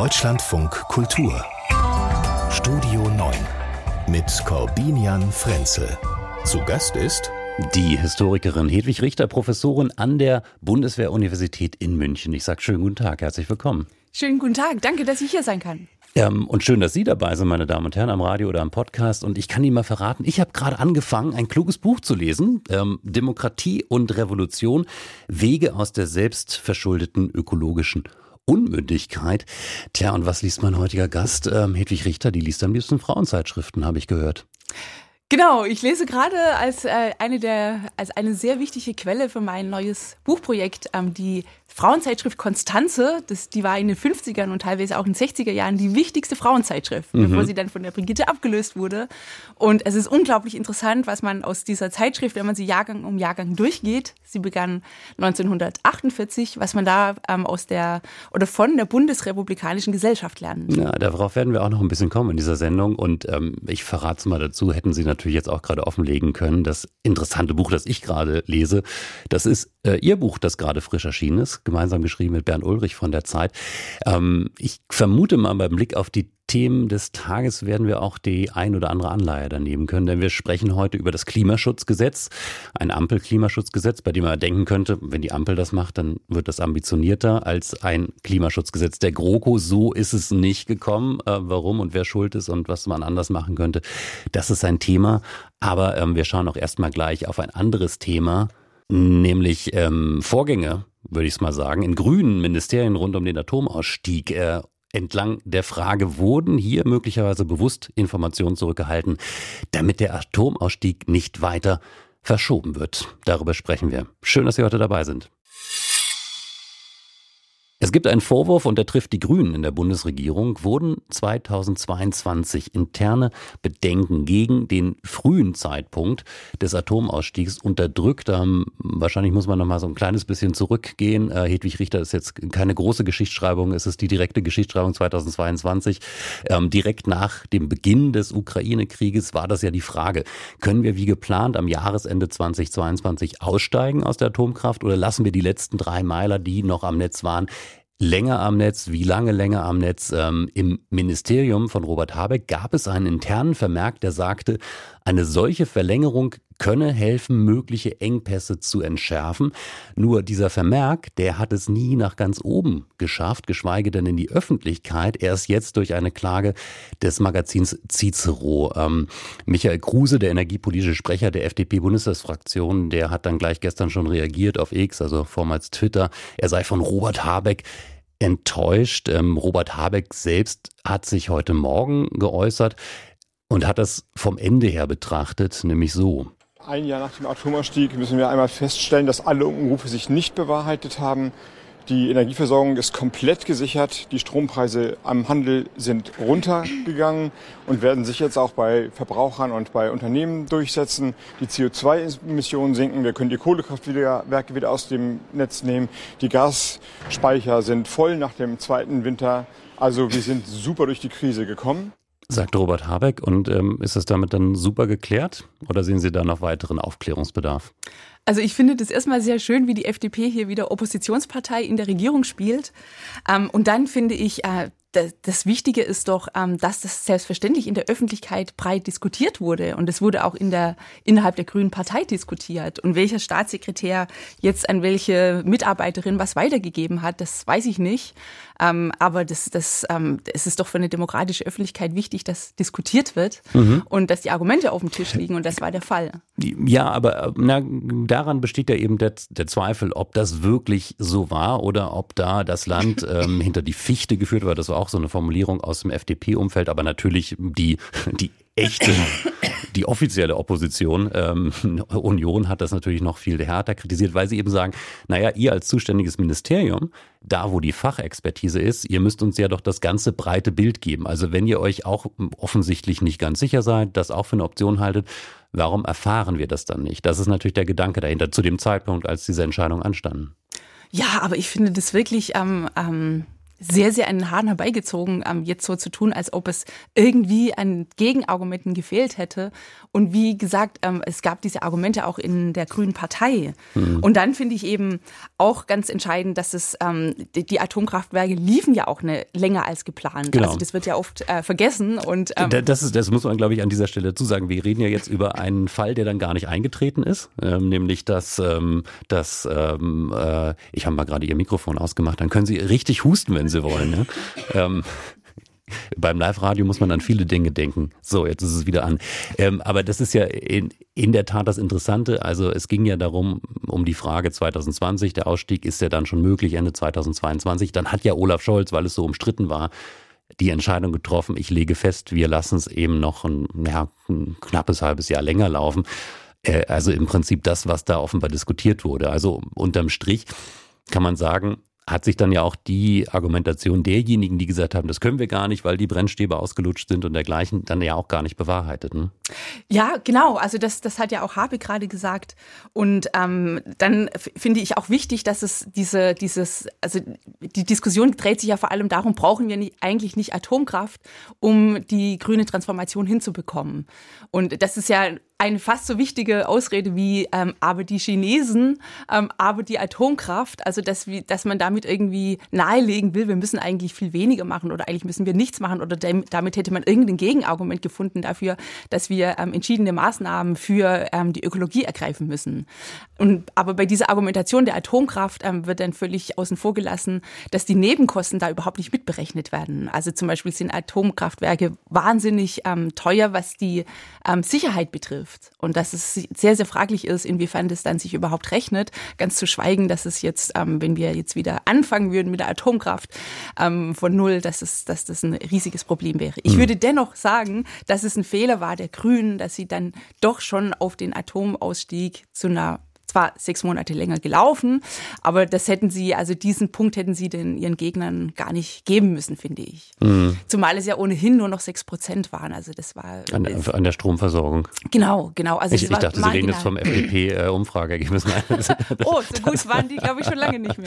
Deutschlandfunk Kultur Studio 9 mit Corbinian Frenzel. Zu Gast ist die Historikerin Hedwig Richter, Professorin an der Bundeswehr-Universität in München. Ich sage schönen guten Tag, herzlich willkommen. Schönen guten Tag, danke, dass ich hier sein kann. Und schön, dass Sie dabei sind, meine Damen und Herren, am Radio oder am Podcast. Und ich kann Ihnen mal verraten, ich habe gerade angefangen, ein kluges Buch zu lesen. Demokratie und Revolution, Wege aus der selbstverschuldeten ökologischen Unmündigkeit. Tja, und was liest mein heutiger Gast? Hedwig Richter, die liest am liebsten Frauenzeitschriften, habe ich gehört. Genau, ich lese gerade als eine sehr wichtige Quelle für mein neues Buchprojekt die Frauenzeitschrift Konstanze. Die war in den 50ern und teilweise auch in den 60er Jahren die wichtigste Frauenzeitschrift, bevor sie dann von der Brigitte abgelöst wurde. Und es ist unglaublich interessant, was man aus dieser Zeitschrift, wenn man sie Jahrgang um Jahrgang durchgeht, sie begann 1948, was man da von der Bundesrepublikanischen Gesellschaft lernen. Ja, darauf werden wir auch noch ein bisschen kommen in dieser Sendung. Und ich verrate es mal dazu, hätten Sie natürlich jetzt auch gerade offenlegen können. Das interessante Buch, das ich gerade lese, das ist Ihr Buch, das gerade frisch erschienen ist, gemeinsam geschrieben mit Bernd Ulrich von der Zeit. Ich vermute mal, beim Blick auf die Themen des Tages werden wir auch die ein oder andere Anleihe daneben können, denn wir sprechen heute über das Klimaschutzgesetz, ein Ampel-Klimaschutzgesetz, bei dem man denken könnte, wenn die Ampel das macht, dann wird das ambitionierter als ein Klimaschutzgesetz der GroKo. So ist es nicht gekommen. Warum und wer schuld ist und was man anders machen könnte, das ist ein Thema. Aber wir schauen auch erstmal gleich auf ein anderes Thema, nämlich Vorgänge, würde ich es mal sagen, in grünen Ministerien rund um den Atomausstieg. Entlang der Frage, wurden hier möglicherweise bewusst Informationen zurückgehalten, damit der Atomausstieg nicht weiter verschoben wird. Darüber sprechen wir. Schön, dass Sie heute dabei sind. Es gibt einen Vorwurf und der trifft die Grünen in der Bundesregierung. Wurden 2022 interne Bedenken gegen den frühen Zeitpunkt des Atomausstiegs unterdrückt? Wahrscheinlich muss man noch mal so ein kleines bisschen zurückgehen. Hedwig Richter ist jetzt keine große Geschichtsschreibung, es ist die direkte Geschichtsschreibung 2022. Direkt nach dem Beginn des Ukraine-Krieges war das ja die Frage, können wir wie geplant am Jahresende 2022 aussteigen aus der Atomkraft oder lassen wir die letzten 3 Meiler, die noch am Netz waren, länger am Netz? Wie lange länger am Netz? Im Ministerium von Robert Habeck gab es einen internen Vermerk, der sagte, eine solche Verlängerung könne helfen, mögliche Engpässe zu entschärfen. Nur dieser Vermerk, der hat es nie nach ganz oben geschafft, geschweige denn in die Öffentlichkeit. Erst jetzt durch eine Klage des Magazins Cicero. Michael Kruse, der energiepolitische Sprecher der FDP-Bundestagsfraktion, der hat dann gleich gestern schon reagiert auf X, also vormals Twitter. Er sei von Robert Habeck enttäuscht. Robert Habeck selbst hat sich heute Morgen geäußert und hat das vom Ende her betrachtet, nämlich so. Ein Jahr nach dem Atomausstieg müssen wir einmal feststellen, dass alle Umrufe sich nicht bewahrheitet haben. Die Energieversorgung ist komplett gesichert. Die Strompreise am Handel sind runtergegangen und werden sich jetzt auch bei Verbrauchern und bei Unternehmen durchsetzen. Die CO2-Emissionen sinken. Wir können die Kohlekraftwerke wieder aus dem Netz nehmen. Die Gasspeicher sind voll nach dem zweiten Winter. Also wir sind super durch die Krise gekommen. Sagt Robert Habeck. Und ist es damit dann super geklärt? Oder sehen Sie da noch weiteren Aufklärungsbedarf? Also ich finde das erstmal sehr schön, wie die FDP hier wieder Oppositionspartei in der Regierung spielt. Und dann finde ich, das Wichtige ist doch, dass das selbstverständlich in der Öffentlichkeit breit diskutiert wurde. Und es wurde auch innerhalb der Grünen Partei diskutiert. Und welcher Staatssekretär jetzt an welche Mitarbeiterin was weitergegeben hat, das weiß ich nicht. Aber es ist doch für eine demokratische Öffentlichkeit wichtig, dass diskutiert wird und dass die Argumente auf dem Tisch liegen. Und das war der Fall. Ja, aber daran besteht ja eben der Zweifel, ob das wirklich so war oder ob da das Land hinter die Fichte geführt war. Das war auch so eine Formulierung aus dem FDP-Umfeld, aber natürlich die echte, die offizielle Opposition, Union, hat das natürlich noch viel härter kritisiert, weil sie eben sagen, naja, ihr als zuständiges Ministerium, da wo die Fachexpertise ist, ihr müsst uns ja doch das ganze breite Bild geben. Also wenn ihr euch auch offensichtlich nicht ganz sicher seid, das auch für eine Option haltet, warum erfahren wir das dann nicht? Das ist natürlich der Gedanke dahinter zu dem Zeitpunkt, als diese Entscheidungen anstanden. Ja, aber ich finde das wirklich sehr, sehr an den Haaren herbeigezogen, jetzt so zu tun, als ob es irgendwie an Gegenargumenten gefehlt hätte. Und wie gesagt, es gab diese Argumente auch in der Grünen Partei. Und dann finde ich eben auch ganz entscheidend, dass es die Atomkraftwerke liefen ja auch länger als geplant. Genau. Also das wird ja oft vergessen. Und das muss man, glaube ich, an dieser Stelle dazu sagen. Wir reden ja jetzt über einen Fall, der dann gar nicht eingetreten ist, nämlich dass ich habe mal gerade Ihr Mikrofon ausgemacht, dann können Sie richtig husten, wenn Sie wollen. Ja? Beim Live-Radio muss man an viele Dinge denken. So, jetzt ist es wieder an. Aber das ist ja in der Tat das Interessante. Also es ging ja darum, um die Frage 2020, der Ausstieg ist ja dann schon möglich Ende 2022. Dann hat ja Olaf Scholz, weil es so umstritten war, die Entscheidung getroffen, ich lege fest, wir lassen es eben noch ein knappes halbes Jahr länger laufen. Also im Prinzip das, was da offenbar diskutiert wurde. Also unterm Strich kann man sagen, hat sich dann ja auch die Argumentation derjenigen, die gesagt haben, das können wir gar nicht, weil die Brennstäbe ausgelutscht sind und dergleichen, dann ja auch gar nicht bewahrheitet. Ne? Ja, genau. Also das hat ja auch Habe gerade gesagt. Und dann finde ich auch wichtig, dass es die Diskussion dreht sich ja vor allem darum, brauchen wir eigentlich nicht Atomkraft, um die grüne Transformation hinzubekommen. Und das ist ja eine fast so wichtige Ausrede wie aber die Chinesen, aber die Atomkraft, also dass man damit irgendwie nahelegen will, wir müssen eigentlich viel weniger machen oder eigentlich müssen wir nichts machen oder damit hätte man irgendein Gegenargument gefunden dafür, dass wir entschiedene Maßnahmen für die Ökologie ergreifen müssen. Aber bei dieser Argumentation der Atomkraft wird dann völlig außen vor gelassen, dass die Nebenkosten da überhaupt nicht mitberechnet werden. Also zum Beispiel sind Atomkraftwerke wahnsinnig teuer, was die Sicherheit betrifft. Und dass es sehr, sehr fraglich ist, inwiefern das dann sich überhaupt rechnet. Ganz zu schweigen, dass es jetzt, wenn wir jetzt wieder anfangen würden mit der Atomkraft von null, dass das ein riesiges Problem wäre. Ich würde dennoch sagen, dass es ein Fehler war der Grünen, dass sie dann doch schon auf den Atomausstieg zwar 6 Monate länger gelaufen, aber diesen Punkt hätten sie ihren Gegnern gar nicht geben müssen, finde ich. Zumal es ja ohnehin nur noch 6% waren. Also das war an der Stromversorgung. Genau. Also ich dachte, Sie reden jetzt vom FDP-Umfrageergebnis. Oh, so gut waren die, glaube ich, schon lange nicht mehr.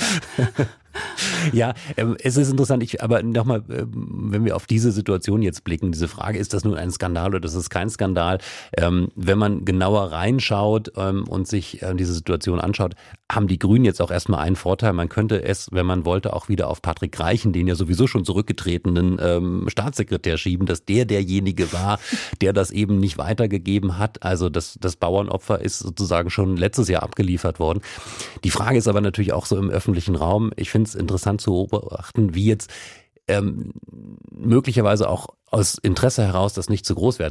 Ja, es ist interessant, aber nochmal, wenn wir auf diese Situation jetzt blicken, diese Frage, ist das nun ein Skandal oder ist es kein Skandal? Wenn man genauer reinschaut und sich diese Situation anschaut, haben die Grünen jetzt auch erstmal einen Vorteil. Man könnte es, wenn man wollte, auch wieder auf Patrick Reichen, den ja sowieso schon zurückgetretenen Staatssekretär schieben, dass derjenige war, der das eben nicht weitergegeben hat. Also das Bauernopfer ist sozusagen schon letztes Jahr abgeliefert worden. Die Frage ist aber natürlich auch so im öffentlichen Raum. Ich finde es interessant zu beobachten, wie jetzt möglicherweise auch aus Interesse heraus, das nicht zu groß werden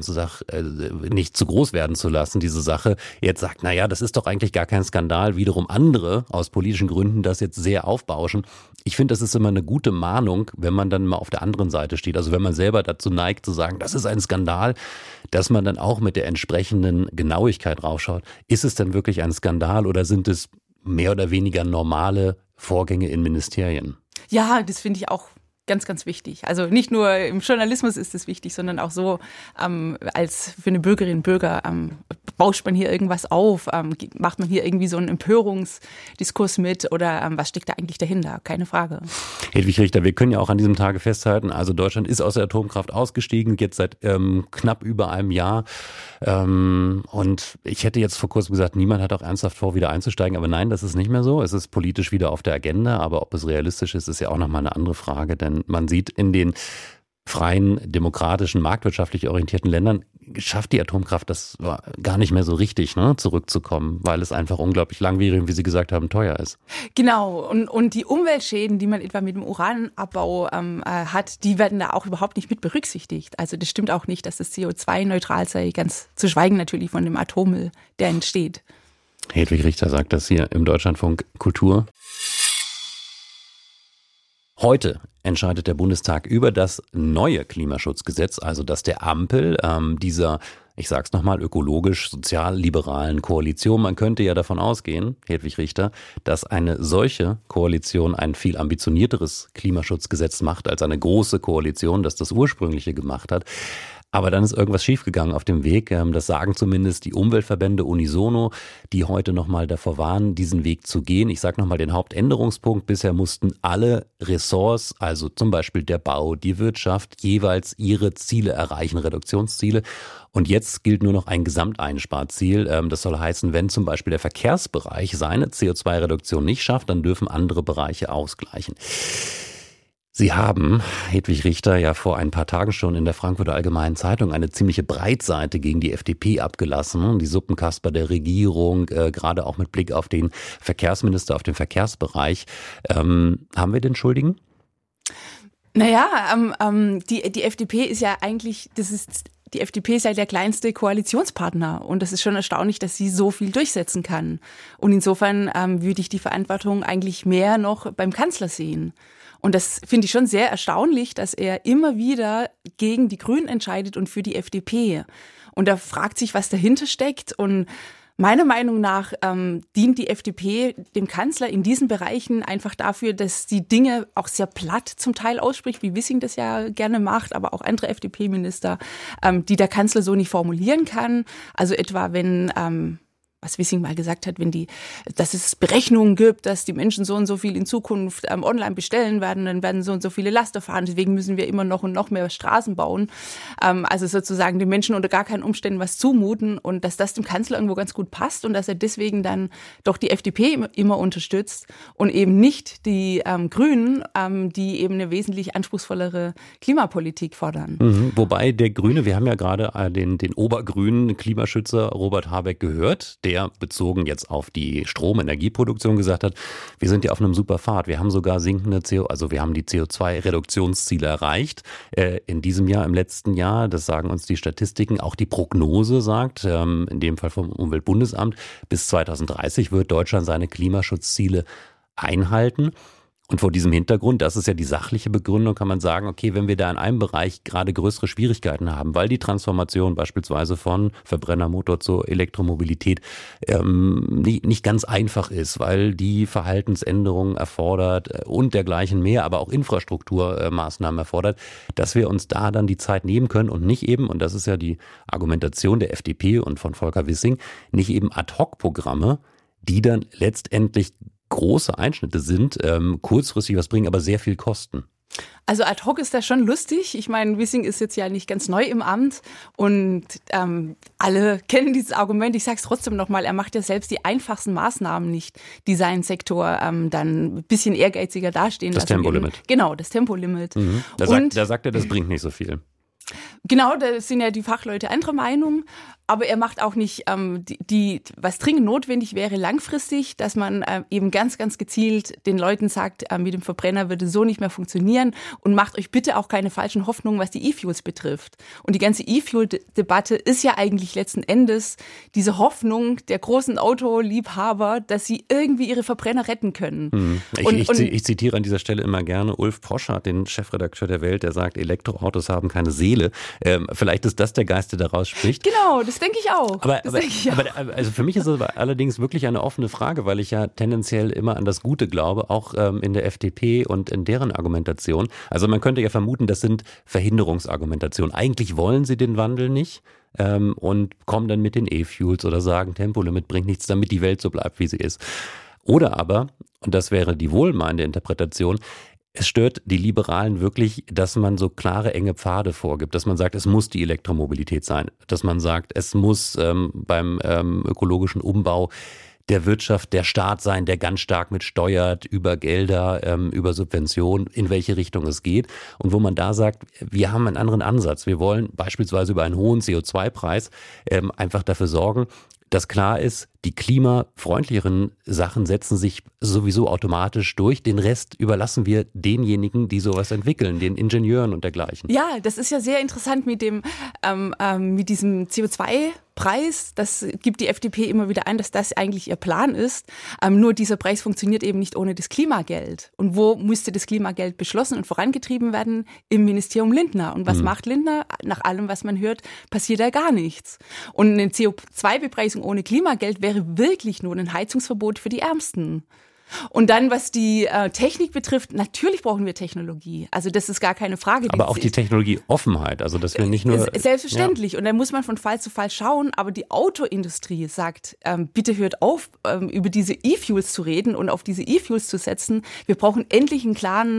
zu lassen, diese Sache, jetzt sagt, naja, das ist doch eigentlich gar kein Skandal, wiederum andere aus politischen Gründen das jetzt sehr aufbauschen. Ich finde, das ist immer eine gute Mahnung, wenn man dann mal auf der anderen Seite steht, also wenn man selber dazu neigt zu sagen, das ist ein Skandal, dass man dann auch mit der entsprechenden Genauigkeit raufschaut. Ist es denn wirklich ein Skandal oder sind es mehr oder weniger normale Vorgänge in Ministerien? Ja, das finde ich auch ganz, ganz wichtig. Also nicht nur im Journalismus ist es wichtig, sondern auch so als für eine Bürgerin und Bürger bauscht man hier irgendwas auf, macht man hier irgendwie so einen Empörungsdiskurs mit oder was steckt da eigentlich dahinter? Keine Frage. Hedwig Richter, wir können ja auch an diesem Tage festhalten, also Deutschland ist aus der Atomkraft ausgestiegen, jetzt seit knapp über einem Jahr. Und ich hätte jetzt vor kurzem gesagt, niemand hat auch ernsthaft vor, wieder einzusteigen, aber nein, das ist nicht mehr so. Es ist politisch wieder auf der Agenda, aber ob es realistisch ist, ist ja auch nochmal eine andere Frage, denn man sieht in den freien, demokratischen, marktwirtschaftlich orientierten Ländern schafft die Atomkraft das gar nicht mehr so richtig, zurückzukommen, weil es einfach unglaublich langwierig und, wie Sie gesagt haben, teuer ist. Genau, und die Umweltschäden, die man etwa mit dem Uranabbau hat, die werden da auch überhaupt nicht mit berücksichtigt. Also das stimmt auch nicht, dass das CO2-neutral sei, ganz zu schweigen natürlich von dem Atommüll, der entsteht. Hedwig Richter sagt das hier im Deutschlandfunk Kultur. Heute entscheidet der Bundestag über das neue Klimaschutzgesetz, also das der Ampel, dieser, ich sag's nochmal, ökologisch-sozial-liberalen Koalition. Man könnte ja davon ausgehen, Hedwig Richter, dass eine solche Koalition ein viel ambitionierteres Klimaschutzgesetz macht als eine große Koalition, das das ursprüngliche gemacht hat. Aber dann ist irgendwas schiefgegangen auf dem Weg. Das sagen zumindest die Umweltverbände unisono, die heute nochmal davor warnen, diesen Weg zu gehen. Ich sage nochmal den Hauptänderungspunkt. Bisher mussten alle Ressorts, also zum Beispiel der Bau, die Wirtschaft, jeweils ihre Ziele erreichen, Reduktionsziele. Und jetzt gilt nur noch ein Gesamteinsparziel. Das soll heißen, wenn zum Beispiel der Verkehrsbereich seine CO2-Reduktion nicht schafft, dann dürfen andere Bereiche ausgleichen. Sie haben, Hedwig Richter, ja vor ein paar Tagen schon in der Frankfurter Allgemeinen Zeitung eine ziemliche Breitseite gegen die FDP abgelassen. Die Suppenkasper der Regierung, gerade auch mit Blick auf den Verkehrsminister, auf den Verkehrsbereich. Haben wir den Schuldigen? Naja, die FDP ist ja eigentlich, die FDP ist ja der kleinste Koalitionspartner und das ist schon erstaunlich, dass sie so viel durchsetzen kann. Und insofern würde ich die Verantwortung eigentlich mehr noch beim Kanzler sehen. Und das finde ich schon sehr erstaunlich, dass er immer wieder gegen die Grünen entscheidet und für die FDP. Und er fragt sich, was dahinter steckt. Und meiner Meinung nach dient die FDP dem Kanzler in diesen Bereichen einfach dafür, dass die Dinge auch sehr platt zum Teil ausspricht, wie Wissing das ja gerne macht, aber auch andere FDP-Minister, die der Kanzler so nicht formulieren kann. Also etwa, wenn was Wissing mal gesagt hat, dass es Berechnungen gibt, dass die Menschen so und so viel in Zukunft online bestellen werden, dann werden so und so viele Laster fahren, deswegen müssen wir immer noch und noch mehr Straßen bauen. Also sozusagen den Menschen unter gar keinen Umständen was zumuten und dass das dem Kanzler irgendwo ganz gut passt und dass er deswegen dann doch die FDP immer unterstützt und eben nicht die Grünen, die eben eine wesentlich anspruchsvollere Klimapolitik fordern. Wobei der Grüne, wir haben ja gerade den obergrünen Klimaschützer Robert Habeck gehört, der bezogen jetzt auf die Stromenergieproduktion gesagt hat, wir sind ja auf einem super Pfad. Wir haben sogar wir haben die CO2-Reduktionsziele erreicht. In diesem Jahr, im letzten Jahr, das sagen uns die Statistiken, auch die Prognose sagt, in dem Fall vom Umweltbundesamt, bis 2030 wird Deutschland seine Klimaschutzziele einhalten. Und vor diesem Hintergrund, das ist ja die sachliche Begründung, kann man sagen, okay, wenn wir da in einem Bereich gerade größere Schwierigkeiten haben, weil die Transformation beispielsweise von Verbrennermotor zur Elektromobilität nicht ganz einfach ist, weil die Verhaltensänderungen erfordert und dergleichen mehr, aber auch Infrastrukturmaßnahmen erfordert, dass wir uns da dann die Zeit nehmen können und nicht eben, und das ist ja die Argumentation der FDP und von Volker Wissing, nicht eben Ad-Hoc-Programme, die dann letztendlich große Einschnitte sind, kurzfristig was bringen, aber sehr viel kosten. Also ad hoc ist das schon lustig. Ich meine, Wissing ist jetzt ja nicht ganz neu im Amt und alle kennen dieses Argument. Ich sage es trotzdem nochmal, er macht ja selbst die einfachsten Maßnahmen nicht, die seinen Sektor dann ein bisschen ehrgeiziger dastehen lassen. Das Tempolimit. Genau, das Tempolimit. Da sagt er, das bringt nicht so viel. Genau, da sind ja die Fachleute anderer Meinung, aber er macht auch nicht was dringend notwendig wäre langfristig, dass man eben ganz, ganz gezielt den Leuten sagt, mit dem Verbrenner würde so nicht mehr funktionieren und macht euch bitte auch keine falschen Hoffnungen, was die E-Fuels betrifft. Und die ganze E-Fuel-Debatte ist ja eigentlich letzten Endes diese Hoffnung der großen Autoliebhaber, dass sie irgendwie ihre Verbrenner retten können. Ich zitiere an dieser Stelle immer gerne Ulf Poschardt, den Chefredakteur der Welt, der sagt, Elektroautos haben keine Seele. Vielleicht ist das der Geist, der daraus spricht. Genau, das denke ich auch. Aber also für mich ist es allerdings wirklich eine offene Frage, weil ich ja tendenziell immer an das Gute glaube, auch in der FDP und in deren Argumentation. Also man könnte ja vermuten, das sind Verhinderungsargumentationen. Eigentlich wollen sie den Wandel nicht und kommen dann mit den E-Fuels oder sagen, Tempolimit bringt nichts, damit die Welt so bleibt, wie sie ist. Oder aber, und das wäre die wohlmeinende Interpretation, es stört die Liberalen wirklich, dass man so klare, enge Pfade vorgibt, dass man sagt, es muss die Elektromobilität sein, dass man sagt, es muss beim ökologischen Umbau der Wirtschaft der Staat sein, der ganz stark mitsteuert über Gelder, über Subventionen, in welche Richtung es geht. Und wo man da sagt, wir haben einen anderen Ansatz. Wir wollen beispielsweise über einen hohen CO2-Preis einfach dafür sorgen, dass klar ist, die klimafreundlicheren Sachen setzen sich sowieso automatisch durch. Den Rest überlassen wir denjenigen, die sowas entwickeln, den Ingenieuren und dergleichen. Ja, das ist ja sehr interessant mit diesem CO2-Preis. Das gibt die FDP immer wieder ein, dass das eigentlich ihr Plan ist. Nur dieser Preis funktioniert eben nicht ohne das Klimageld. Und wo müsste das Klimageld beschlossen und vorangetrieben werden? Im Ministerium Lindner. Und was macht Lindner? Nach allem, was man hört, passiert da gar nichts. Und eine CO2-Bepreisung ohne Klimageld wäre wirklich nur ein Heizungsverbot für die Ärmsten. Und dann, was die Technik betrifft, natürlich brauchen wir Technologie. Also das ist gar keine Frage. Aber auch die Technologieoffenheit, also dass wir nicht nur... Selbstverständlich. Ja. Und dann muss man von Fall zu Fall schauen. Aber die Autoindustrie sagt, bitte hört auf, über diese E-Fuels zu reden und auf diese E-Fuels zu setzen. Wir brauchen endlich einen klaren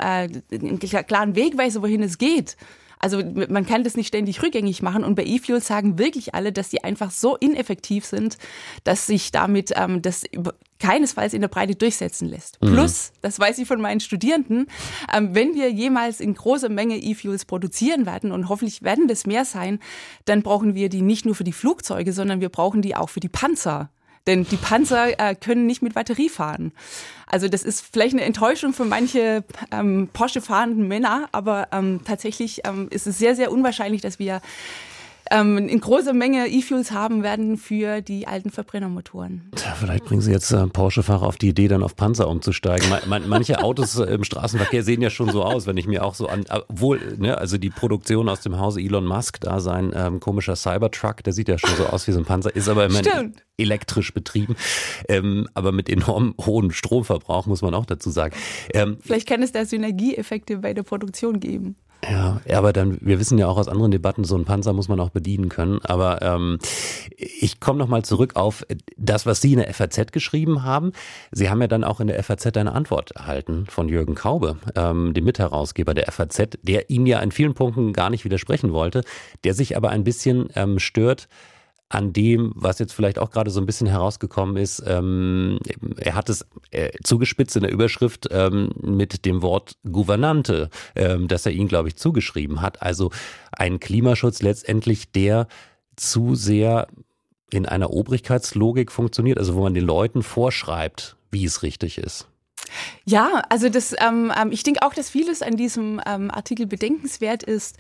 Wegweiser, wohin es geht. Also man kann das nicht ständig rückgängig machen und bei E-Fuels sagen wirklich alle, dass die einfach so ineffektiv sind, dass sich damit das keinesfalls in der Breite durchsetzen lässt. Plus, das weiß ich von meinen Studierenden, wenn wir jemals in großer Menge E-Fuels produzieren werden und hoffentlich werden das mehr sein, dann brauchen wir die nicht nur für die Flugzeuge, sondern wir brauchen die auch für die Panzer. Denn die Panzer können nicht mit Batterie fahren. Also das ist vielleicht eine Enttäuschung für manche Porsche fahrenden Männer, aber tatsächlich ist es sehr, sehr unwahrscheinlich, dass wir in großer Menge E-Fuels haben werden für die alten Verbrennermotoren. Tja, vielleicht bringen Sie jetzt Porsche-Fahrer auf die Idee, dann auf Panzer umzusteigen. Manche Autos im Straßenverkehr sehen ja schon so aus, wenn ich mir auch so obwohl, ne, also die Produktion aus dem Hause Elon Musk, da sein komischer Cybertruck, der sieht ja schon so aus wie so ein Panzer, ist aber immerhin elektrisch betrieben, aber mit enorm hohem Stromverbrauch, muss man auch dazu sagen. Vielleicht kann es da Synergieeffekte bei der Produktion geben. Ja, aber dann, wir wissen ja auch aus anderen Debatten, so einen Panzer muss man auch bedienen können. Aber ich komme nochmal zurück auf das, was Sie in der FAZ geschrieben haben. Sie haben ja dann auch in der FAZ eine Antwort erhalten von Jürgen Kaube, dem Mitherausgeber der FAZ, der ihm ja in vielen Punkten gar nicht widersprechen wollte, der sich aber ein bisschen stört an dem, was jetzt vielleicht auch gerade so ein bisschen herausgekommen ist. Er hat es zugespitzt in der Überschrift mit dem Wort Gouvernante, das er ihnen, glaube ich, zugeschrieben hat. Also ein Klimaschutz letztendlich, der zu sehr in einer Obrigkeitslogik funktioniert, also wo man den Leuten vorschreibt, wie es richtig ist. Ja, also das, ich denke auch, dass vieles an diesem Artikel bedenkenswert ist.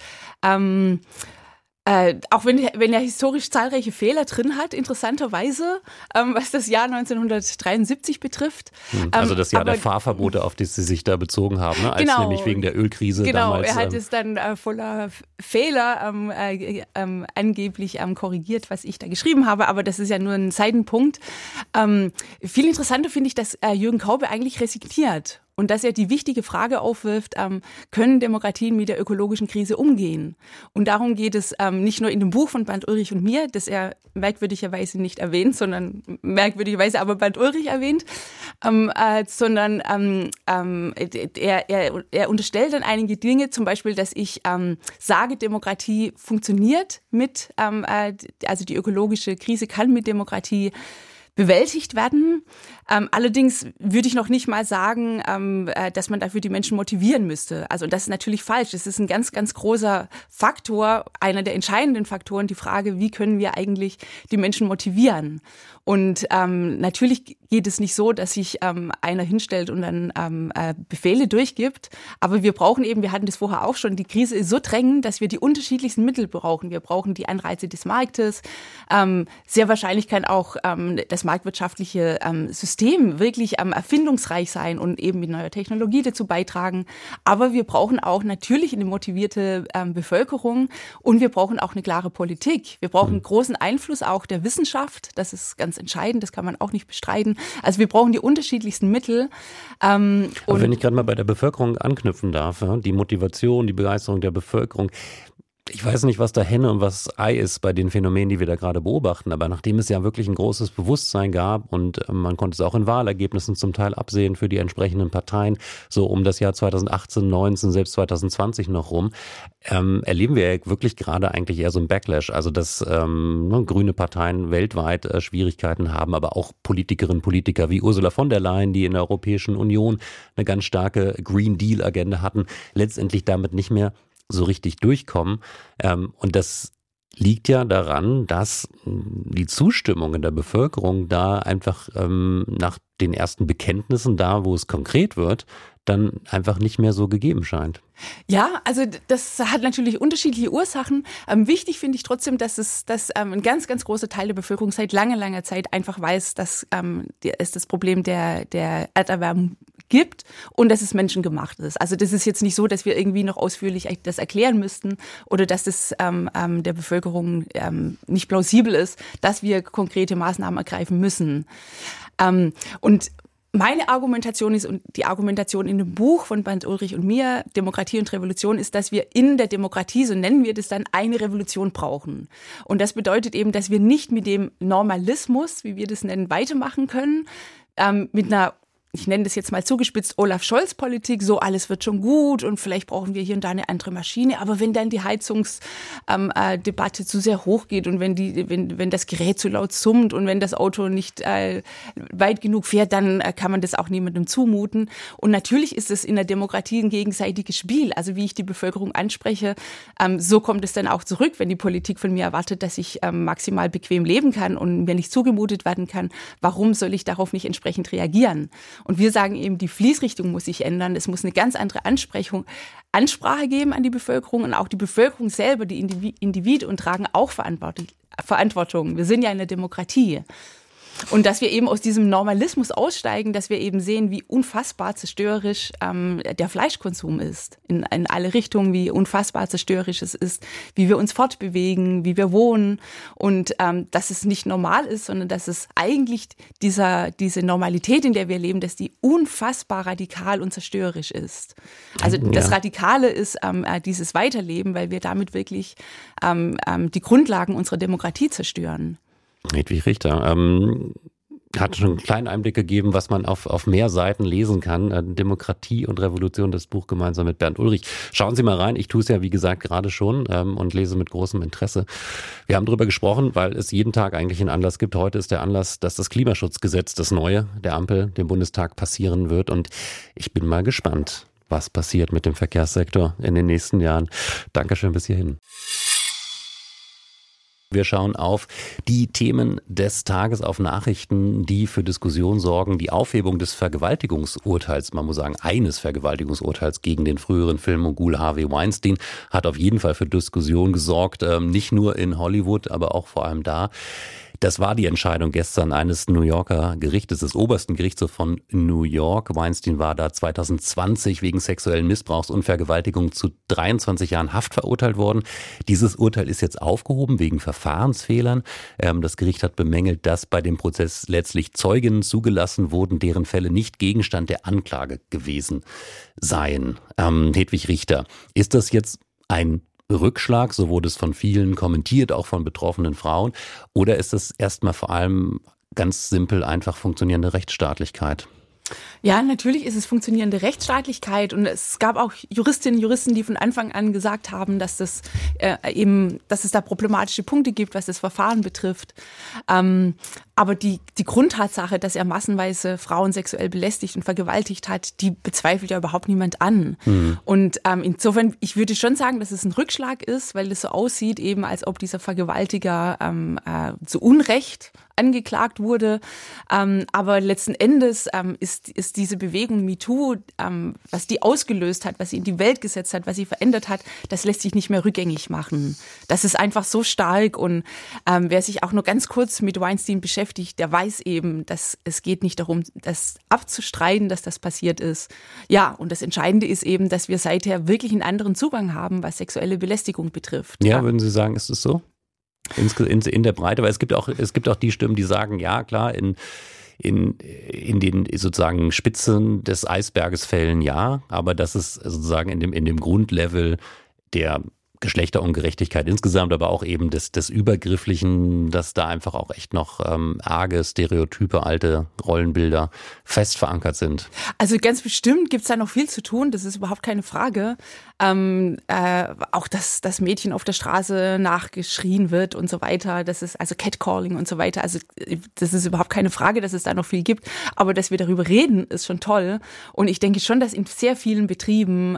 Auch wenn er historisch zahlreiche Fehler drin hat, interessanterweise, was das Jahr 1973 betrifft. Also das Jahr der Fahrverbote, auf das Sie sich da bezogen haben, ne? Als genau, nämlich wegen der Ölkrise damals. Genau, er hat es dann voller Fehler angeblich korrigiert, was ich da geschrieben habe, aber das ist ja nur ein Seitenpunkt. Viel interessanter finde ich, dass Jürgen Kaube eigentlich resigniert. Und dass er die wichtige Frage aufwirft, können Demokratien mit der ökologischen Krise umgehen? Und darum geht es nicht nur in dem Buch von Bernd Ulrich und mir, das er merkwürdigerweise nicht erwähnt, sondern merkwürdigerweise aber Bernd Ulrich erwähnt, sondern er unterstellt dann einige Dinge, zum Beispiel, dass ich sage, Demokratie funktioniert also die ökologische Krise kann mit Demokratie bewältigt werden. Allerdings würde ich noch nicht mal sagen, dass man dafür die Menschen motivieren müsste. Also das ist natürlich falsch. Das ist ein ganz, ganz großer Faktor, einer der entscheidenden Faktoren, die Frage, wie können wir eigentlich die Menschen motivieren? Und natürlich geht es nicht so, dass sich einer hinstellt und dann Befehle durchgibt. Aber wir brauchen eben, wir hatten das vorher auch schon, die Krise ist so drängend, dass wir die unterschiedlichsten Mittel brauchen. Wir brauchen die Anreize des Marktes. Sehr wahrscheinlich kann auch das marktwirtschaftliche System wirklich erfindungsreich sein und eben mit neuer Technologie dazu beitragen. Aber wir brauchen auch natürlich eine motivierte Bevölkerung und wir brauchen auch eine klare Politik. Wir brauchen großen Einfluss auch der Wissenschaft. Das ist ganz entscheidend, das kann man auch nicht bestreiten. Also wir brauchen die unterschiedlichsten Mittel. Und wenn ich gerade mal bei der Bevölkerung anknüpfen darf, die Motivation, die Begeisterung der Bevölkerung. Ich weiß nicht, was da Henne und was Ei ist bei den Phänomenen, die wir da gerade beobachten, aber nachdem es ja wirklich ein großes Bewusstsein gab und man konnte es auch in Wahlergebnissen zum Teil absehen für die entsprechenden Parteien, so um das Jahr 2018, 19, selbst 2020 noch rum, erleben wir ja wirklich gerade eigentlich eher so ein Backlash, also dass grüne Parteien weltweit Schwierigkeiten haben, aber auch Politikerinnen und Politiker wie Ursula von der Leyen, die in der Europäischen Union eine ganz starke Green Deal-Agenda hatten, letztendlich damit nicht mehr so richtig durchkommen. Und das liegt ja daran, dass die Zustimmung in der Bevölkerung da einfach nach den ersten Bekenntnissen, da wo es konkret wird, dann einfach nicht mehr so gegeben scheint. Ja, also das hat natürlich unterschiedliche Ursachen. Wichtig finde ich trotzdem, dass ein ganz, ganz großer Teil der Bevölkerung seit langer Zeit einfach weiß, dass es das Problem der Erderwärmung gibt und dass es menschengemacht ist. Also das ist jetzt nicht so, dass wir irgendwie noch ausführlich das erklären müssten oder dass das der Bevölkerung nicht plausibel ist, dass wir konkrete Maßnahmen ergreifen müssen. Und Meine Argumentation ist, und die Argumentation in dem Buch von Bernd Ulrich und mir, Demokratie und Revolution, ist, dass wir in der Demokratie, so nennen wir das dann, eine Revolution brauchen. Und das bedeutet eben, dass wir nicht mit dem Normalismus, wie wir das nennen, weitermachen können, mit einer, ich nenne das jetzt mal zugespitzt, Olaf-Scholz-Politik, so alles wird schon gut und vielleicht brauchen wir hier und da eine andere Maschine. Aber wenn dann die Heizungsdebatte zu sehr hoch geht und wenn das Gerät zu laut summt und wenn das Auto nicht weit genug fährt, dann kann man das auch niemandem zumuten. Und natürlich ist es in der Demokratie ein gegenseitiges Spiel. Also wie ich die Bevölkerung anspreche, so kommt es dann auch zurück, wenn die Politik von mir erwartet, dass ich maximal bequem leben kann und mir nicht zugemutet werden kann. Warum soll ich darauf nicht entsprechend reagieren? Und wir sagen eben, die Fließrichtung muss sich ändern. Es muss eine ganz andere Ansprache geben an die Bevölkerung und auch die Bevölkerung selber, die Individuen tragen auch Verantwortung. Wir sind ja in der Demokratie. Und dass wir eben aus diesem Normalismus aussteigen, dass wir eben sehen, wie unfassbar zerstörerisch der Fleischkonsum ist. In alle Richtungen, wie unfassbar zerstörerisch es ist, wie wir uns fortbewegen, wie wir wohnen. Und dass es nicht normal ist, sondern dass es eigentlich diese Normalität, in der wir leben, dass die unfassbar radikal und zerstörerisch ist. Also das Radikale ist dieses Weiterleben, weil wir damit wirklich die Grundlagen unserer Demokratie zerstören. Hedwig Richter hat schon einen kleinen Einblick gegeben, was man auf mehr Seiten lesen kann. Demokratie und Revolution, das Buch gemeinsam mit Bernd Ulrich. Schauen Sie mal rein. Ich tue es ja, wie gesagt, gerade schon und lese mit großem Interesse. Wir haben darüber gesprochen, weil es jeden Tag eigentlich einen Anlass gibt. Heute ist der Anlass, dass das Klimaschutzgesetz, das neue, der Ampel, dem Bundestag passieren wird. Und ich bin mal gespannt, was passiert mit dem Verkehrssektor in den nächsten Jahren. Dankeschön bis hierhin. Wir schauen auf die Themen des Tages, auf Nachrichten, die für Diskussion sorgen. Die Aufhebung des Vergewaltigungsurteils, man muss sagen, eines Vergewaltigungsurteils gegen den früheren Filmmogul Harvey Weinstein, hat auf jeden Fall für Diskussion gesorgt. Nicht nur in Hollywood, aber auch vor allem da. Das war die Entscheidung gestern eines New Yorker Gerichtes, des obersten Gerichtshofs von New York. Weinstein war da 2020 wegen sexuellen Missbrauchs und Vergewaltigung zu 23 Jahren Haft verurteilt worden. Dieses Urteil ist jetzt aufgehoben wegen Verfahrensfehlern. Das Gericht hat bemängelt, dass bei dem Prozess letztlich Zeuginnen zugelassen wurden, deren Fälle nicht Gegenstand der Anklage gewesen seien. Hedwig Richter, ist das jetzt ein Rückschlag, so wurde es von vielen kommentiert, auch von betroffenen Frauen, oder ist es erstmal vor allem ganz simpel einfach funktionierende Rechtsstaatlichkeit? Ja, natürlich ist es funktionierende Rechtsstaatlichkeit und es gab auch Juristinnen und Juristen, die von Anfang an gesagt haben, dass es da problematische Punkte gibt, was das Verfahren betrifft. Aber die Grundtatsache, dass er massenweise Frauen sexuell belästigt und vergewaltigt hat, die bezweifelt ja überhaupt niemand an. Mhm. Und insofern, ich würde schon sagen, dass es ein Rückschlag ist, weil es so aussieht, eben als ob dieser Vergewaltiger zu Unrecht angeklagt wurde. Aber letzten Endes ist diese Bewegung MeToo, was die ausgelöst hat, was sie in die Welt gesetzt hat, was sie verändert hat, das lässt sich nicht mehr rückgängig machen. Das ist einfach so stark und wer sich auch nur ganz kurz mit Weinstein beschäftigt, der weiß eben, dass es geht nicht darum, das abzustreiten, dass das passiert ist. Ja, und das Entscheidende ist eben, dass wir seither wirklich einen anderen Zugang haben, was sexuelle Belästigung betrifft. Ja, würden Sie sagen, ist es so? In der Breite, weil es gibt auch die Stimmen, die sagen, ja klar, in den sozusagen Spitzen des Eisberges fällen ja, aber das ist sozusagen in dem Grundlevel der Geschlechterungerechtigkeit insgesamt, aber auch eben des Übergrifflichen, dass da einfach auch echt noch arge Stereotype, alte Rollenbilder fest verankert sind. Also ganz bestimmt gibt's da noch viel zu tun, das ist überhaupt keine Frage. Auch, dass das Mädchen auf der Straße nachgeschrien wird und so weiter, das ist also Catcalling und so weiter, also das ist überhaupt keine Frage, dass es da noch viel gibt, aber dass wir darüber reden, ist schon toll und ich denke schon, dass in sehr vielen Betrieben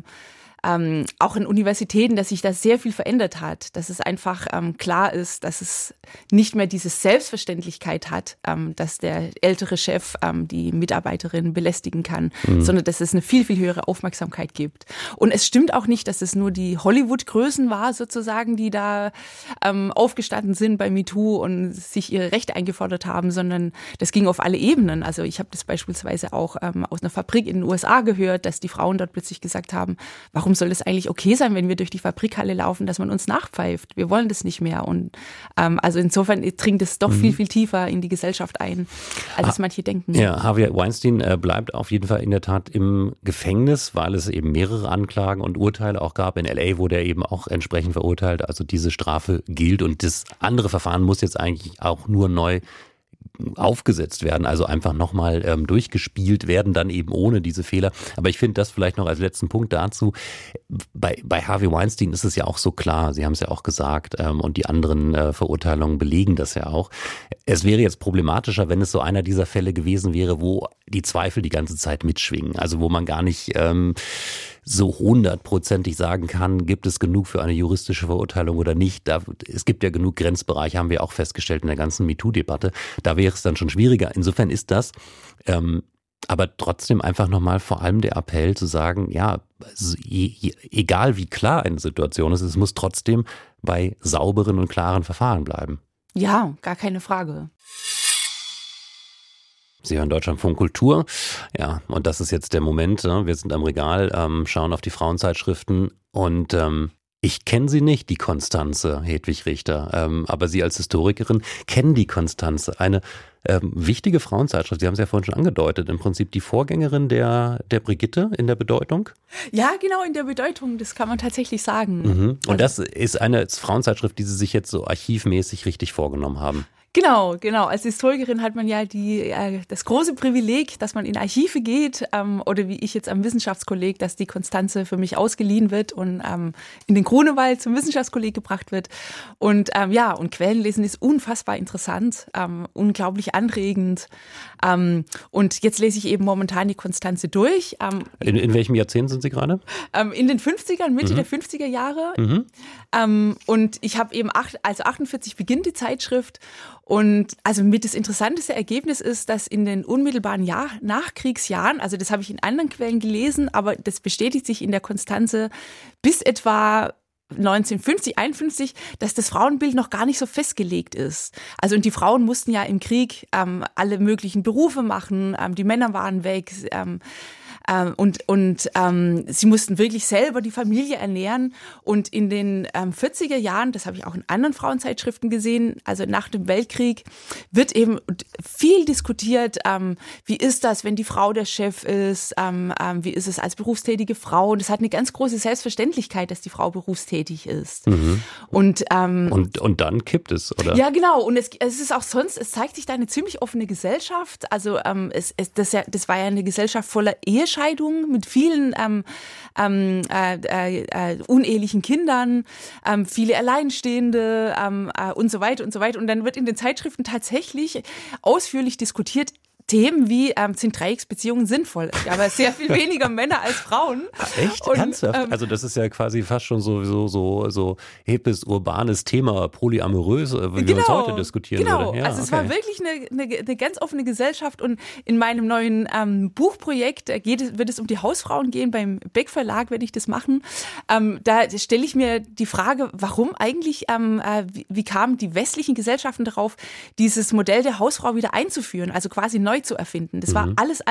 auch in Universitäten, dass sich da sehr viel verändert hat, dass es einfach klar ist, dass es nicht mehr diese Selbstverständlichkeit hat, dass der ältere Chef die Mitarbeiterin belästigen kann, sondern dass es eine viel, viel höhere Aufmerksamkeit gibt. Und es stimmt auch nicht, dass es nur die Hollywood-Größen war sozusagen, die da aufgestanden sind bei MeToo und sich ihre Rechte eingefordert haben, sondern das ging auf alle Ebenen. Also ich habe das beispielsweise auch aus einer Fabrik in den USA gehört, dass die Frauen dort plötzlich gesagt haben, warum warum soll das eigentlich okay sein, wenn wir durch die Fabrikhalle laufen, dass man uns nachpfeift? Wir wollen das nicht mehr. Und also insofern dringt es doch viel, viel tiefer in die Gesellschaft ein, als es manche denken. Ja, Harvey Weinstein bleibt auf jeden Fall in der Tat im Gefängnis, weil es eben mehrere Anklagen und Urteile auch gab. In L.A. wurde er eben auch entsprechend verurteilt. Also diese Strafe gilt und das andere Verfahren muss jetzt eigentlich auch nur neu aufgesetzt werden, also einfach nochmal durchgespielt werden, dann eben ohne diese Fehler. Aber ich finde das vielleicht noch als letzten Punkt dazu. Bei Harvey Weinstein ist es ja auch so klar, Sie haben es ja auch gesagt, und die anderen Verurteilungen belegen das ja auch. Es wäre jetzt problematischer, wenn es so einer dieser Fälle gewesen wäre, wo die Zweifel die ganze Zeit mitschwingen. Also wo man gar nicht so 100%ig sagen kann, gibt es genug für eine juristische Verurteilung oder nicht. Es gibt ja genug Grenzbereiche, haben wir auch festgestellt in der ganzen MeToo-Debatte. Da wäre es dann schon schwieriger. Insofern ist das aber trotzdem einfach nochmal vor allem der Appell zu sagen, ja, egal wie klar eine Situation ist, es muss trotzdem bei sauberen und klaren Verfahren bleiben. Ja, gar keine Frage. Sie hören Deutschlandfunk Kultur. Ja, und das ist jetzt der Moment. Wir sind am Regal, schauen auf die Frauenzeitschriften und ich kenne sie nicht, die Constanze Hedwig Richter, aber Sie als Historikerin kennen die Constanze, eine wichtige Frauenzeitschrift. Sie haben es ja vorhin schon angedeutet, im Prinzip die Vorgängerin der Brigitte in der Bedeutung. Ja, genau, in der Bedeutung, das kann man tatsächlich sagen. Mhm. Und das ist eine Frauenzeitschrift, die Sie sich jetzt so archivmäßig richtig vorgenommen haben. Genau. Als Historikerin hat man ja das große Privileg, dass man in Archive geht oder wie ich jetzt am Wissenschaftskolleg, dass die Constanze für mich ausgeliehen wird und in den Grunewald zum Wissenschaftskolleg gebracht wird. Und und Quellenlesen ist unfassbar interessant, unglaublich anregend. Und jetzt lese ich eben momentan die Constanze durch. In welchem Jahrzehnt sind Sie gerade? In den 50ern, Mitte der 50er Jahre. Und ich habe eben 48 beginnt die Zeitschrift. Und also mit das interessanteste Ergebnis ist, dass in den unmittelbaren Nachkriegsjahren, also das habe ich in anderen Quellen gelesen, aber das bestätigt sich in der Constanze bis etwa 1950, 51, dass das Frauenbild noch gar nicht so festgelegt ist. Also und die Frauen mussten ja im Krieg alle möglichen Berufe machen, die Männer waren weg, sie mussten wirklich selber die Familie ernähren. Und in den 40er Jahren, das habe ich auch in anderen Frauenzeitschriften gesehen, also nach dem Weltkrieg, wird eben viel diskutiert, wie ist das, wenn die Frau der Chef ist, wie ist es als berufstätige Frau. Und es hat eine ganz große Selbstverständlichkeit, dass die Frau berufstätig ist. Mhm. Und dann kippt es, oder? Ja, genau. Und es ist auch sonst, es zeigt sich da eine ziemlich offene Gesellschaft. Also das war ja eine Gesellschaft voller Ehescheidungen mit vielen unehelichen Kindern, viele Alleinstehende und so weiter und so weiter. Und dann wird in den Zeitschriften tatsächlich ausführlich diskutiert, Themen wie sind Dreiecksbeziehungen sinnvoll, aber sehr viel weniger Männer als Frauen. Echt? Ernsthaft? Also das ist ja quasi fast schon so hippes, urbanes Thema, polyamorös, wie wir es heute diskutieren würde. Ja, also es war wirklich eine ganz offene Gesellschaft und in meinem neuen Buchprojekt wird es um die Hausfrauen gehen, beim Beck Verlag werde ich das machen. Da stelle ich mir die Frage, warum eigentlich, wie kamen die westlichen Gesellschaften darauf, dieses Modell der Hausfrau wieder einzuführen, also quasi neu zu erfinden. Das war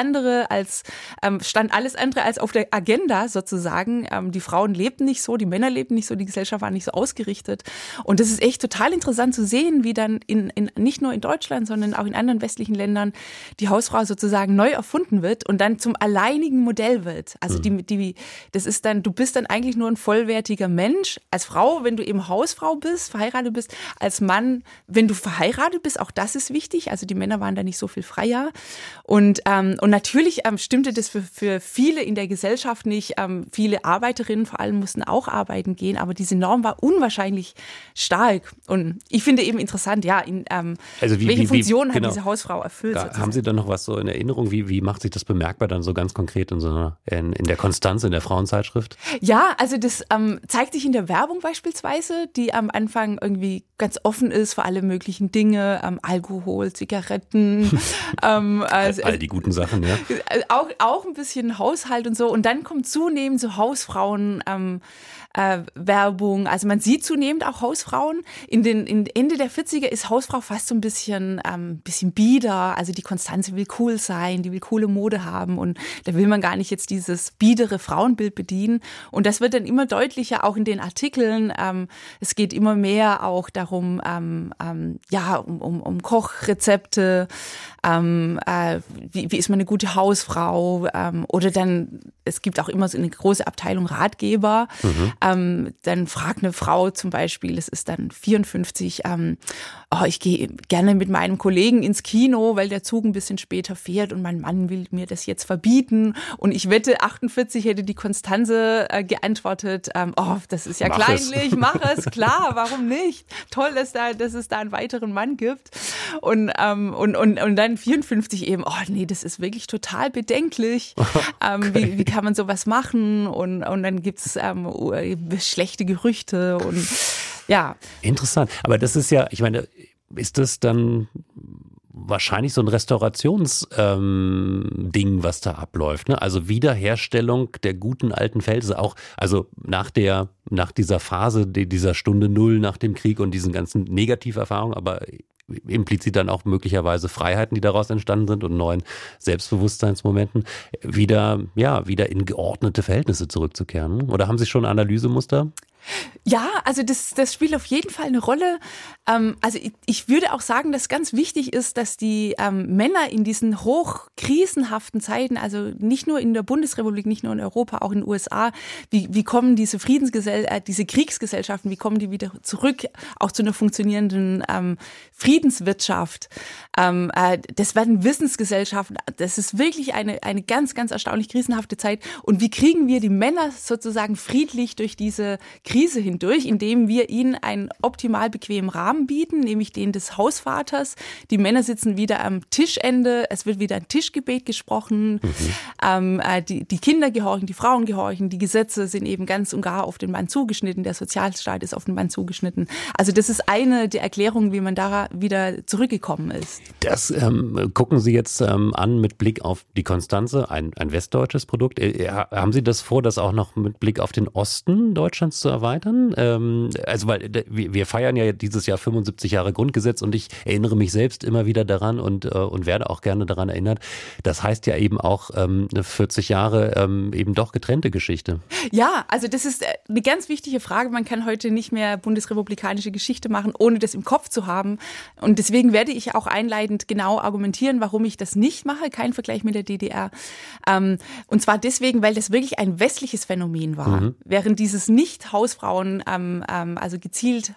stand alles andere als auf der Agenda sozusagen. Die Frauen lebten nicht so, die Männer lebten nicht so, die Gesellschaft war nicht so ausgerichtet. Und das ist echt total interessant zu sehen, wie dann nicht nur in Deutschland, sondern auch in anderen westlichen Ländern die Hausfrau sozusagen neu erfunden wird und dann zum alleinigen Modell wird. Also das ist dann, du bist dann eigentlich nur ein vollwertiger Mensch. Als Frau, wenn du eben Hausfrau bist, verheiratet bist, als Mann, wenn du verheiratet bist, auch das ist wichtig. Also die Männer waren da nicht so viel freier. Und natürlich stimmte das für viele in der Gesellschaft nicht. Viele Arbeiterinnen vor allem mussten auch arbeiten gehen, aber diese Norm war unwahrscheinlich stark. Und ich finde eben interessant, welche Funktion hat diese Hausfrau erfüllt? Haben Sie da noch was so in Erinnerung? Wie macht sich das bemerkbar dann so ganz konkret in der Konstanz, in der Frauenzeitschrift? Ja, also das zeigt sich in der Werbung beispielsweise, die am Anfang irgendwie ganz offen ist für alle möglichen Dinge, Alkohol, Zigaretten, All die guten Sachen, ja. Auch ein bisschen Haushalt und so. Und dann kommt zunehmend so Hausfrauen Werbung. Also man sieht zunehmend auch Hausfrauen. In Ende der 40er ist Hausfrau fast so ein bisschen bieder. Also die Constanze will cool sein, die will coole Mode haben und da will man gar nicht jetzt dieses biedere Frauenbild bedienen. Und das wird dann immer deutlicher, auch in den Artikeln. Es geht immer mehr auch darum, um Kochrezepte. Wie ist man eine gute Hausfrau? Oder dann, es gibt auch immer so eine große Abteilung Ratgeber. Dann fragt eine Frau zum Beispiel, es ist dann 54, ich gehe gerne mit meinem Kollegen ins Kino, weil der Zug ein bisschen später fährt und mein Mann will mir das jetzt verbieten. Und ich wette, 48 hätte die Konstanze geantwortet, das ist ja kleinlich, mach es, klar, warum nicht? Toll, dass es da einen weiteren Mann gibt. Und dann 54 eben, das ist wirklich total bedenklich. Okay. Wie kann man sowas machen? Und dann gibt's schlechte Gerüchte und ja. Interessant. Aber das ist ja, ich meine, ist das dann wahrscheinlich so ein Restaurationsding, was da abläuft, ne? Also Wiederherstellung der guten alten Verhältnisse, auch also nach dieser Phase, dieser Stunde Null nach dem Krieg und diesen ganzen Negativerfahrungen, aber implizit dann auch möglicherweise Freiheiten, die daraus entstanden sind und neuen Selbstbewusstseinsmomenten, wieder in geordnete Verhältnisse zurückzukehren. Oder haben Sie schon Analysemuster? Ja, also das spielt auf jeden Fall eine Rolle. Also ich würde auch sagen, dass ganz wichtig ist, dass die Männer in diesen hochkrisenhaften Zeiten, also nicht nur in der Bundesrepublik, nicht nur in Europa, auch in den USA, wie kommen diese diese Kriegsgesellschaften, wie kommen die wieder zurück, auch zu einer funktionierenden Friedenswirtschaft. Das werden Wissensgesellschaften. Das ist wirklich eine ganz, ganz erstaunlich krisenhafte Zeit. Und wie kriegen wir die Männer sozusagen friedlich durch diese Krise hindurch, indem wir ihnen einen optimal bequemen Rahmen bieten, nämlich den des Hausvaters. Die Männer sitzen wieder am Tischende, es wird wieder ein Tischgebet gesprochen, die Kinder gehorchen, die Frauen gehorchen, die Gesetze sind eben ganz und gar auf den Mann zugeschnitten, der Sozialstaat ist auf den Mann zugeschnitten. Also das ist eine der Erklärungen, wie man da wieder zurückgekommen ist. Das gucken Sie jetzt an mit Blick auf die Konstanze, ein westdeutsches Produkt. Haben Sie das vor, das auch noch mit Blick auf den Osten Deutschlands zu erweitern? Also weil wir feiern ja dieses Jahr 75 Jahre Grundgesetz und ich erinnere mich selbst immer wieder daran und werde auch gerne daran erinnert. Das heißt ja eben auch 40 Jahre eben doch getrennte Geschichte. Ja, also das ist eine ganz wichtige Frage. Man kann heute nicht mehr bundesrepublikanische Geschichte machen, ohne das im Kopf zu haben. Und deswegen werde ich auch einleitend genau argumentieren, warum ich das nicht mache. Kein Vergleich mit der DDR. Und zwar deswegen, weil das wirklich ein westliches Phänomen war. Während dieses Nicht-Hausfrauen, also gezielt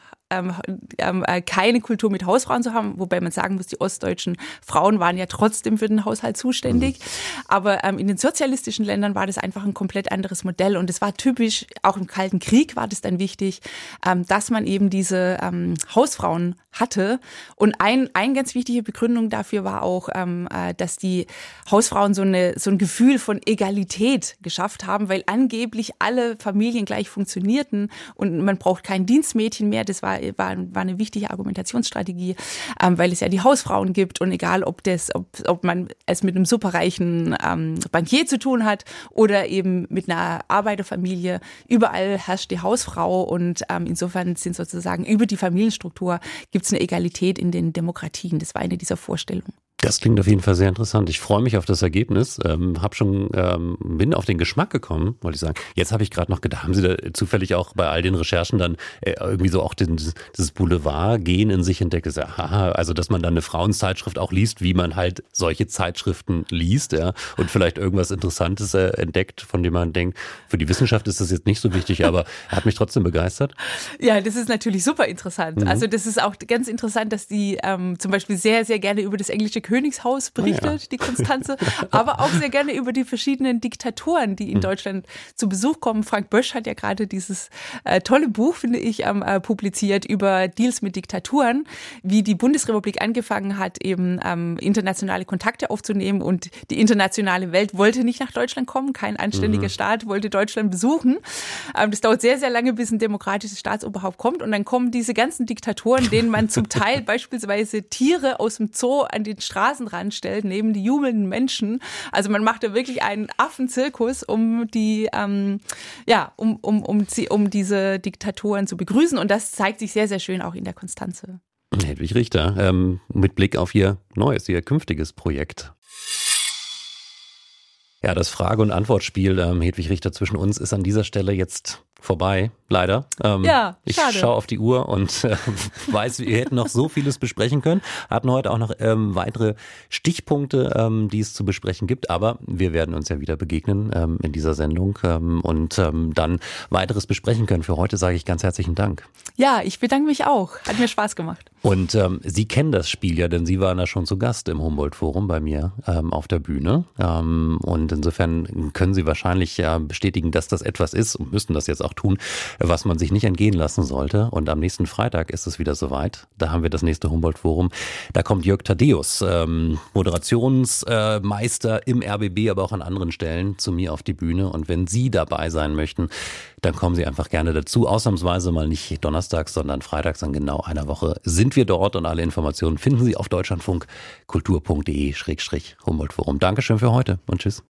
keine Kultur mit Hausfrauen zu haben, wobei man sagen muss, die ostdeutschen Frauen waren ja trotzdem für den Haushalt zuständig. Aber in den sozialistischen Ländern war das einfach ein komplett anderes Modell und es war typisch, auch im Kalten Krieg war das dann wichtig, dass man eben diese Hausfrauen hatte. Und eine ganz wichtige Begründung dafür war auch, dass die Hausfrauen so ein Gefühl von Egalität geschafft haben, weil angeblich alle Familien gleich funktionierten und man braucht kein Dienstmädchen mehr. Das war eine wichtige Argumentationsstrategie, weil es ja die Hausfrauen gibt und egal, ob man es mit einem superreichen Bankier zu tun hat oder eben mit einer Arbeiterfamilie, überall herrscht die Hausfrau und insofern sind sozusagen über die Familienstruktur gibt es eine Egalität in den Demokratien. Das war eine dieser Vorstellungen. Das klingt auf jeden Fall sehr interessant. Ich freue mich auf das Ergebnis. Bin auf den Geschmack gekommen, wollte ich sagen. Jetzt habe ich gerade noch gedacht, haben Sie da zufällig auch bei all den Recherchen dann irgendwie so auch dieses Boulevard-Gehen in sich entdeckt? Also dass man dann eine Frauenzeitschrift auch liest, wie man halt solche Zeitschriften liest, ja, und vielleicht irgendwas Interessantes entdeckt, von dem man denkt, für die Wissenschaft ist das jetzt nicht so wichtig, aber hat mich trotzdem begeistert. Ja, das ist natürlich super interessant. Also das ist auch ganz interessant, dass die zum Beispiel sehr, sehr gerne über das englische Königshaus berichtet, die Konstanze, aber auch sehr gerne über die verschiedenen Diktatoren, die in Deutschland zu Besuch kommen. Frank Bösch hat ja gerade dieses tolle Buch, finde ich, publiziert über Deals mit Diktaturen, wie die Bundesrepublik angefangen hat, eben internationale Kontakte aufzunehmen und die internationale Welt wollte nicht nach Deutschland kommen. Kein anständiger Staat wollte Deutschland besuchen. Das dauert sehr, sehr lange, bis ein demokratisches Staatsoberhaupt kommt und dann kommen diese ganzen Diktatoren, denen man zum Teil beispielsweise Tiere aus dem Zoo an den Strand Straßenrand stellt, neben die jubelnden Menschen. Also man macht da wirklich einen Affenzirkus, um die, um diese Diktatoren zu begrüßen. Und das zeigt sich sehr, sehr schön auch in der Konstanze. Hedwig Richter, mit Blick auf ihr künftiges Projekt. Ja, das Frage- und Antwortspiel, Hedwig Richter, zwischen uns ist an dieser Stelle jetzt vorbei, leider. Ich schaue auf die Uhr und weiß, wir hätten noch so vieles besprechen können. Hatten heute auch noch weitere Stichpunkte, die es zu besprechen gibt. Aber wir werden uns ja wieder begegnen in dieser Sendung und dann weiteres besprechen können. Für heute sage ich ganz herzlichen Dank. Ja, ich bedanke mich auch. Hat mir Spaß gemacht. Und Sie kennen das Spiel ja, denn Sie waren da schon zu Gast im Humboldt-Forum bei mir auf der Bühne. Und insofern können Sie wahrscheinlich bestätigen, dass das etwas ist und müssten das jetzt auch tun, was man sich nicht entgehen lassen sollte. Und am nächsten Freitag ist es wieder soweit. Da haben wir das nächste Humboldt-Forum. Da kommt Jörg Thaddeus, Moderationsmeister im RBB, aber auch an anderen Stellen zu mir auf die Bühne. Und wenn Sie dabei sein möchten, dann kommen Sie einfach gerne dazu. Ausnahmsweise mal nicht donnerstags, sondern freitags in genau einer Woche sind wir dort. Und alle Informationen finden Sie auf deutschlandfunkkultur.de/Humboldt-Forum. Dankeschön für heute und tschüss.